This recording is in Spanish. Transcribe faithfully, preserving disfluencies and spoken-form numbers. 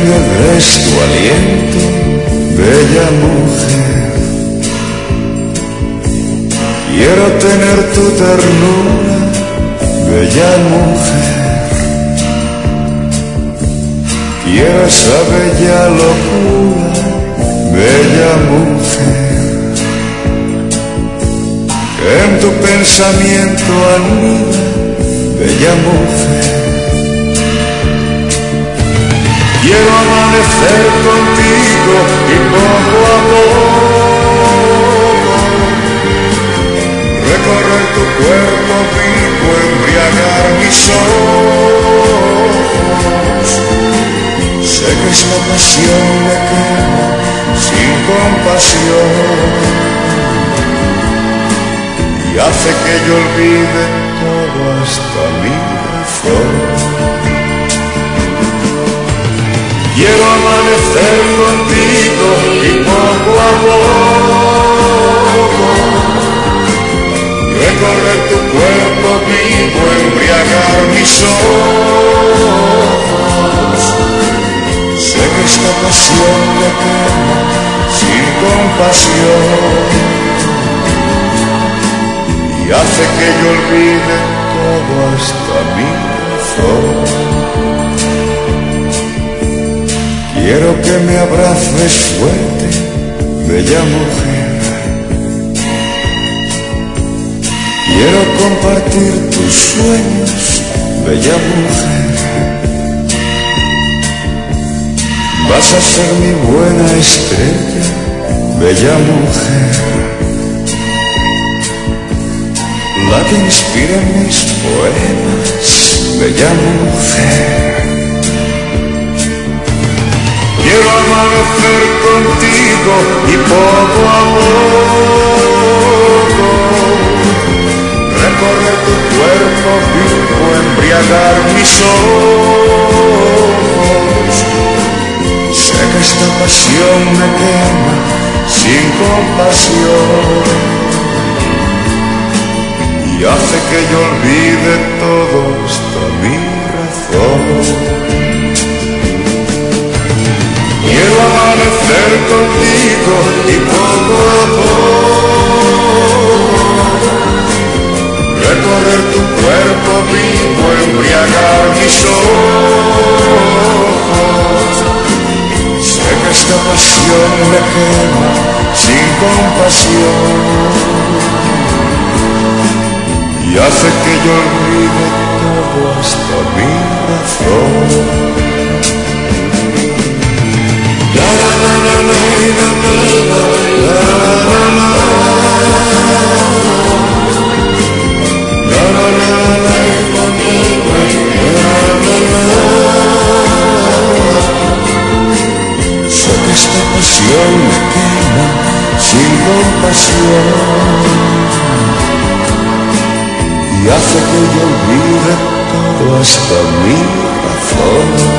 me des tu aliento, bella mujer. Quiero tener tu ternura, bella mujer. Quiero esa bella locura, bella mujer, que en tu pensamiento anida, bella mujer. Quiero amanecer contigo y poco a poco recorrer tu cuerpo vivo, embriagar mis ojos. Sé que esta pasión me quema sin compasión y hace que yo olvide todo hasta mi razón. Quiero amanecer contigo y poco a poco recorrer tu cuerpo vivo, embriagar mis ojos. Sé que esta pasión me quema sin compasión y hace que yo olvide todo hasta mi razón. Quiero que me abraces fuerte, bella mujer. Quiero compartir tus sueños, bella mujer. Vas a ser mi buena estrella, bella mujer, la que inspira mis poemas, bella mujer. Quiero amanecer contigo y poco a poco recorrer tu cuerpo vivo, embriagar mis ojos. Sé que esta pasión me quema sin compasión y hace que yo olvide todo hasta mi razón. Quiero amanecer contigo y poco a poco recorrer tu cuerpo vivo, embriagar mis ojos. Sé que esta pasión me quema sin compasión y hace que yo olvide todo hasta mi razón. Sé que esta pasión me quema sin compasión y hace que yo olvide todo hasta mi razón.